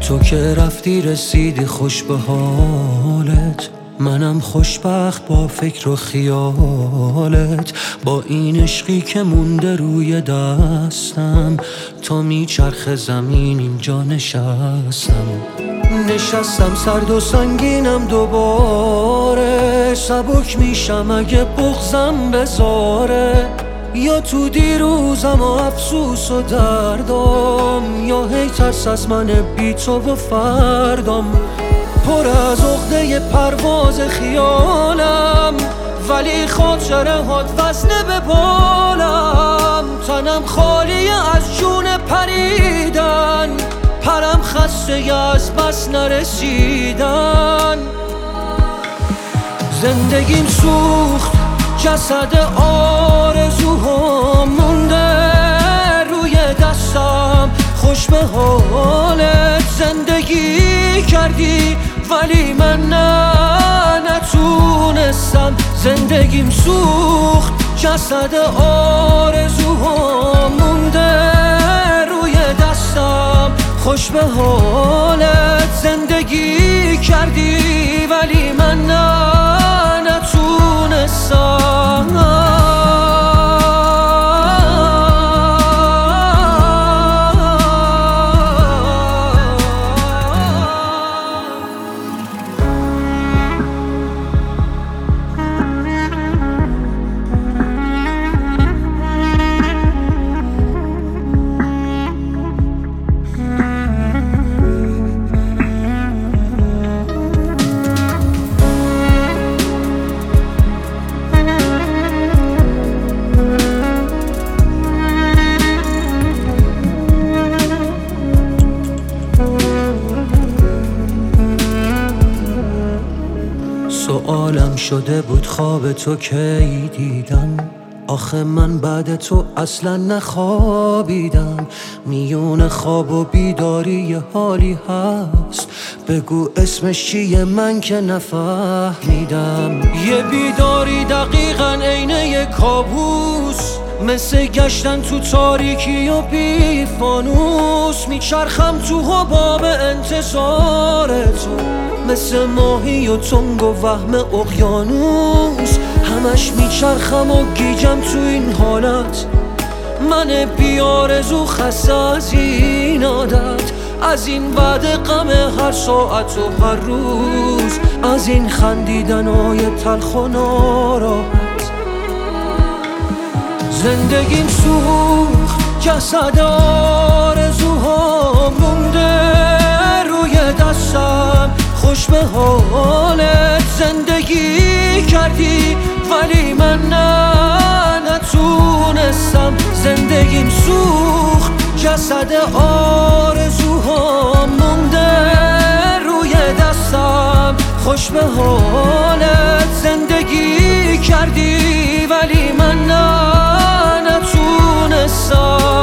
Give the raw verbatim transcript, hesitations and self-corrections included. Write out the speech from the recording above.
تو که رفتی رسیدی خوش به حالت، منم خوشبخت با فکر و خیالت. با این عشقی که مونده روی دستم، تا میچرخ زمین اینجا نشستم. نشستم سرد و سنگینم دوباره، سبک میشم اگه بغضم بذاره. یا تو دیروزم و افسوس و دردم، یا هی ترس از من بی تو و فردم. پر از عقده پرواز خیالم، ولی خاطره هات وزنه به بالم. تنم خالی از جون پریدن، پرم خسته از بس نرسیدن. زندگیم سوخت، جسد آرزوها مونده روی دستم. خوش به حالت زندگی کردی، ولی من نه نتونستم. زندگیم سوخت، جسد آرزوها مونده روی دستم. خوش به حالت زندگی کردی، ولی من نه نتونستم. سوالم شده بود خواب تو کی دیدم، آخه من بعد تو اصلا نخوابیدم. میون خواب و بیداری یه حالی هست، بگو اسمش چیه من که نفهمیدم. یه بیداری دقیقاً عین یه کابوس، مثل گشتن تو تاریکی و بی فانوس. میچرخم تو حباب انتظار تو، مثل ماهی و تنگ و وهم اقیانوس. همش میچرخم و گیجم تو این حالت، من بی آرزو خسته از این عادت. از این وعده غم هر ساعت و هر روز، از این خندیدنای تلخ و ناراحت. زندگیم سوخت، جسد آرزوها مونده روی دستم. خوش به حالت زندگی کردی، ولی من نه نتونستم. زندگیم سوخت، جسد آرزوها مونده روی دستم. خوش به حالت زندگی کردی، ولی من نه نتونستم.